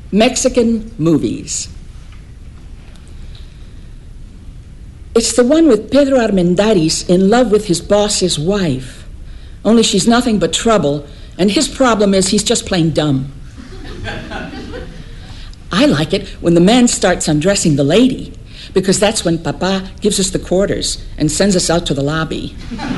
Mexican movies. It's the one with Pedro Armendáriz in love with his boss's wife. Only she's nothing but trouble, and his problem is he's just plain dumb. I like it when the man starts undressing the lady, because that's when Papa gives us the quarters and sends us out to the lobby.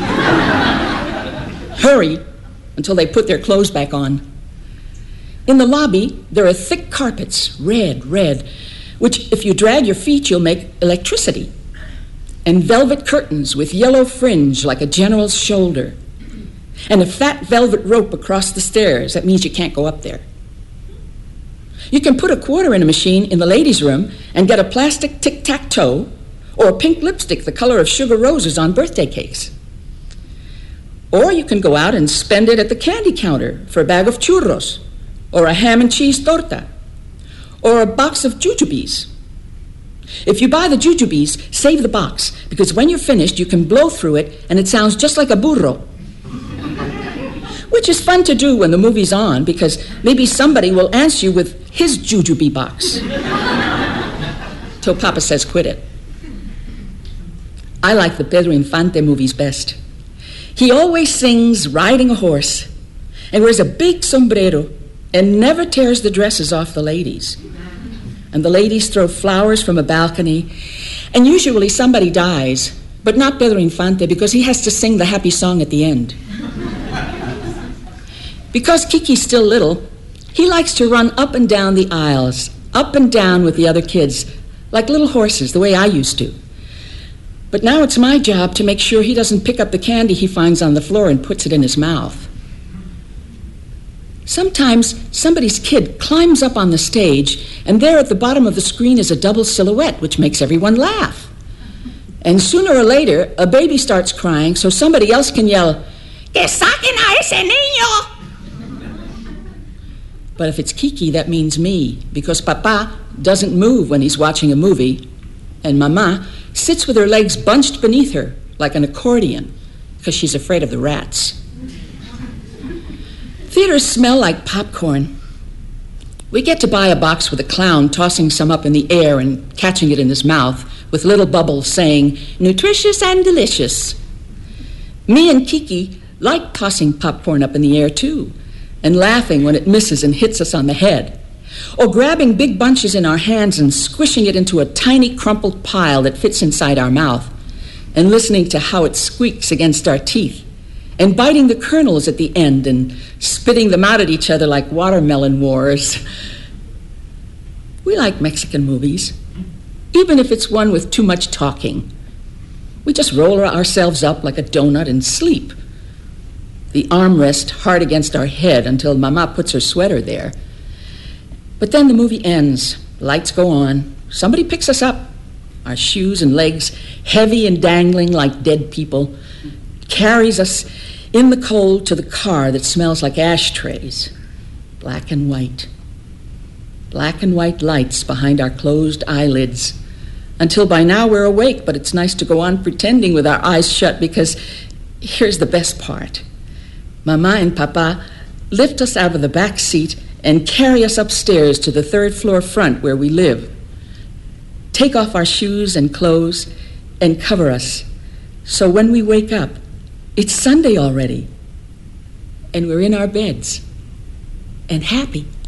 Hurry until they put their clothes back on. In the lobby, there are thick carpets, red, which if you drag your feet, you'll make electricity. And velvet curtains with yellow fringe like a general's shoulder. And a fat velvet rope across the stairs. That means you can't go up there. You can put a quarter in a machine in the ladies' room and get a plastic tic-tac-toe or a pink lipstick the color of sugar roses on birthday cakes. Or you can go out and spend it at the candy counter for a bag of churros or a ham and cheese torta or a box of jujubes. If you buy the jujubes, save the box, because when you're finished, you can blow through it and it sounds just like a burro. Which is fun to do when the movie's on, because maybe somebody will answer you with his jujube box. Till Papa says quit it. I like the Pedro Infante movies best. He always sings riding a horse and wears a big sombrero and never tears the dresses off the ladies. And the ladies throw flowers from a balcony, and usually somebody dies, but not Pedro Infante, because he has to sing the happy song at the end. Because Kiki's still little, he likes to run up and down the aisles, up and down with the other kids, like little horses, the way I used to. But now it's my job to make sure he doesn't pick up the candy he finds on the floor and puts it in his mouth. Sometimes somebody's kid climbs up on the stage, and there at the bottom of the screen is a double silhouette, which makes everyone laugh. And sooner or later, a baby starts crying, so somebody else can yell, "Que saquen a ese niño!" But if it's Kiki, that means me, because Papa doesn't move when he's watching a movie, and Mama sits with her legs bunched beneath her like an accordion, because she's afraid of the rats. Theaters smell like popcorn. We get to buy a box with a clown tossing some up in the air and catching it in his mouth with little bubbles saying, "Nutritious and delicious." Me and Kiki like tossing popcorn up in the air too, and laughing when it misses and hits us on the head, or grabbing big bunches in our hands and squishing it into a tiny crumpled pile that fits inside our mouth, and listening to how it squeaks against our teeth, and biting the kernels at the end and spitting them out at each other like watermelon wars. We like Mexican movies, even if it's one with too much talking. We just roll ourselves up like a donut and sleep. The armrest hard against our head until Mama puts her sweater there. But then the movie ends, lights go on, somebody picks us up, our shoes and legs heavy and dangling like dead people, carries us in the cold to the car that smells like ashtrays, black and white lights behind our closed eyelids, until by now we're awake, but it's nice to go on pretending with our eyes shut, because here's the best part. Mama and Papa lift us out of the back seat and carry us upstairs to the third floor front where we live, take off our shoes and clothes and cover us, so when we wake up, it's Sunday already, and we're in our beds, and happy.